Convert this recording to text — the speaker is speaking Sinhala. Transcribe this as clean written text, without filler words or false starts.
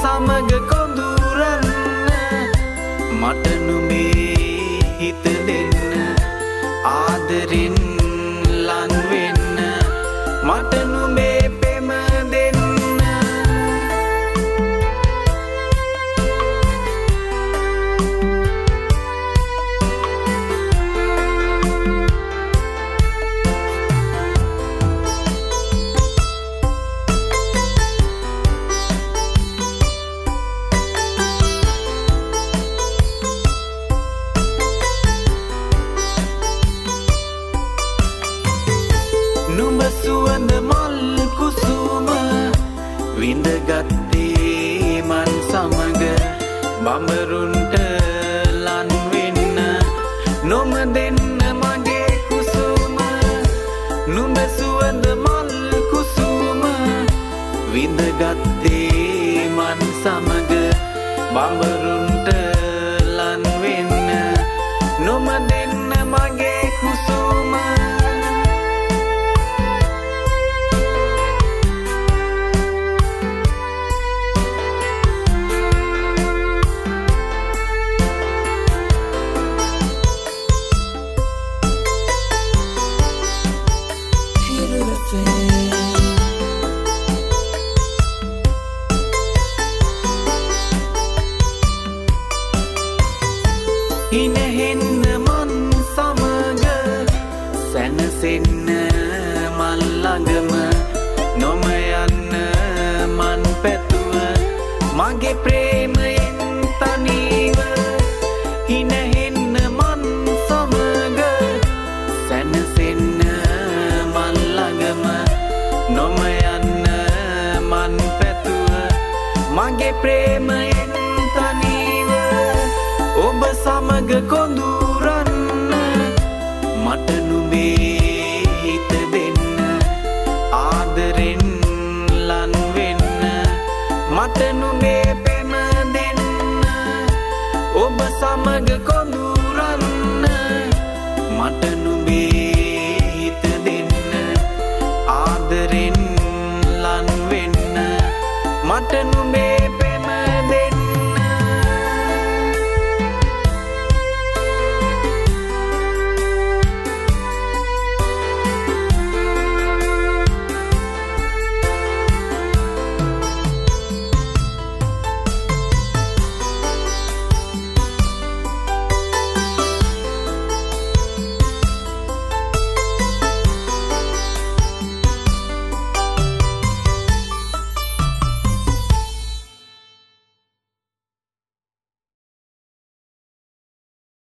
සමග කොඳුරන්න මට නුඹේ හිත දෙන්න ආදරෙන් ලං වෙන්න මට නුඹේ පෙම දෙන්න නුඹ සුවඳ මල් කුසුම විඳගත්තේ මන් සමග බඹරුන්ට ලන් වෙන්න නොම දෙන්න මගේ කුසුම නුඹ සුවඳ මල් කුසුම විඳගත්තේ මන් සමග බඹරුන්ට ලන් වෙන්න නොම දෙන්න මගේ කුසුම හිනහෙන්න මන් සමග සැනසෙන්න මල් ළඟම නොම යන්න මන් පැතුව මගේ ප්‍රේමයෙන් තනිව හිනහෙන්න මන් සමග සැනසෙන්න මල් ළඟම නොම යන්න මන් පැතුව මගේ ප්‍රේමයෙන් තනිව ඔබ සමග කොඳුරන්න මට නුඹේ හිත දෙන්න ආදරෙන් ලං වෙන්න මට නුඹේ